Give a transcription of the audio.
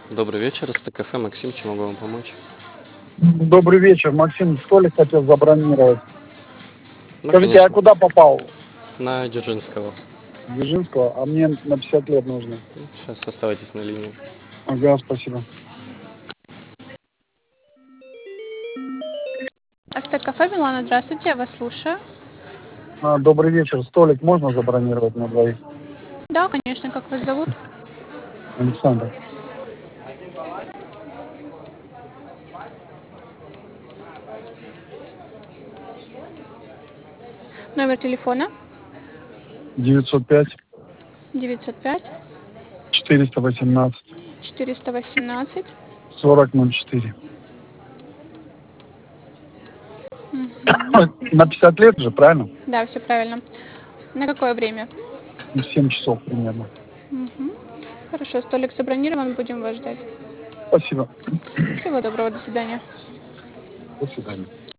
Добрый вечер, это кафе Максим, чем могу вам помочь? Добрый вечер, Максим. Столик хотел забронировать. Ну, Скажите, я конечно, куда попал? на Дзержинского. Дзержинского, а мне на 50 лет нужно. Сейчас оставайтесь на линии. Ага, спасибо. Автокафе Милана, здравствуйте, я вас слушаю. Добрый вечер. Столик можно забронировать на двоих? Да, конечно, как вас зовут? Александр. Номер телефона 905 905 418 418. 4004. На 50 лет же, правильно? Да, все правильно. На какое время? В 7 часов примерно. Хорошо, столик забронирован, будем вас ждать. Спасибо. Всего доброго, до свидания. До свидания.